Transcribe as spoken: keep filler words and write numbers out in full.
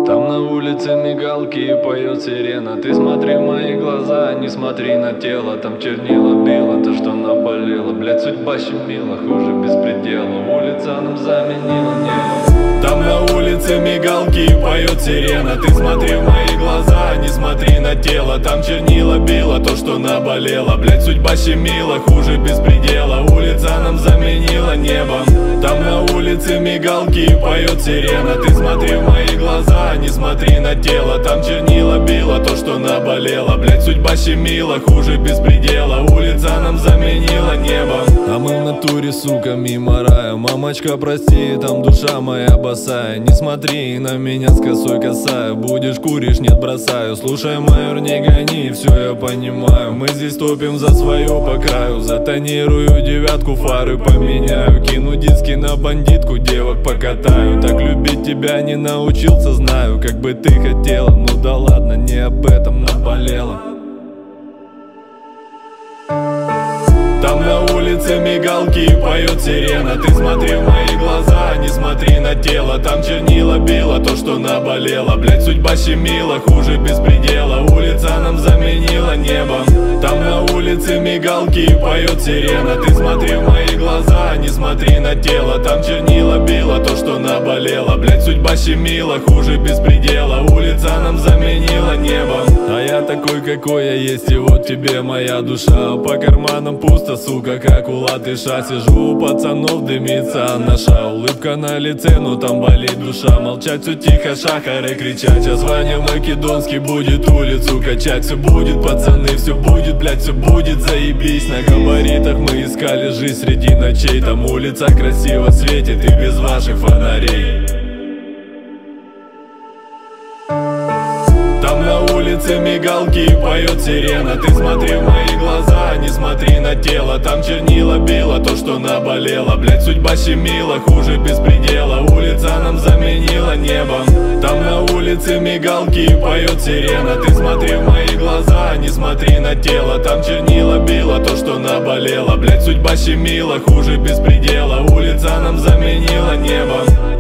Там на улице мигалки и поет сирена. Ты смотри в мои глаза, не смотри на тело. Там чернила било, то что наболело. Блять, судьба щемила, хуже беспредела. Улица нам заменила небо. Там на улице мигалки и поет сирена. Ты смотри в мои глаза, не смотри на тело. Там чернила било, то что наболело. Блять, судьба щемила, хуже беспредела. Улица нам заменила небо. Там на улице мигалки и поет сирена. Ты смотри в мои глаза, не смотри на тело. Там чернила било, то что наболело. Блять, судьба щемила, хуже беспредела. Улица нам заменила небо. А мы в натуре, сука, мимо рая. Мамочка, прости, там душа моя босая. Не смотри на меня с косой косая. Будешь куришь, нет, бросаю. Слушай, майор, не гони, все я понимаю. Мы здесь топим за свое по краю. Затонирую девятку, фары поменяю. Кину диски на бандитку, девок покатаю. Так любить тебя не научился, знаю. Как бы ты хотела, ну да ладно, не об этом наболело. Там на улице мигалки и поет сирена. Ты смотри в мои глаза, не смотри на тело. Там чернила било, то что наболело. Блять, судьба щемила, хуже беспредела. Улица нам заменила небо. Там на улице мигалки и поет сирена. Ты смотри в мои глаза, не смотри на тело. Там чернила било, то что наболело. Блять, судьба щемила, хуже беспредела. Улица нам заменила небо. А я такой, какой я есть, и вот тебе моя душа. По карманам пусто, сука, как у латыша. Сижу у пацанов, дымится наша. Улыбка на лице, но там болит душа. Молчать все тихо, шахары кричать. А звание македонский будет улицу качать. Все будет, пацаны, все будет, блять, все будет, заебись. На габаритах мы искали жизнь среди ночей. Там улица красиво светит и без ваших фонарей. Там на улице мигалки и поет сирена. Ты смотри в мои глаза, не смотри на тело. Там чернила било, то что наболело. Блять, судьба щемила, хуже беспредела. Улица нам заменила небо. Там на улице мигалки и поет сирена. Ты смотри в мои глаза, не смотри на тело. Там чернила било, то что наболело. Блять, судьба щемила, хуже беспредела. Улица нам заменила небо.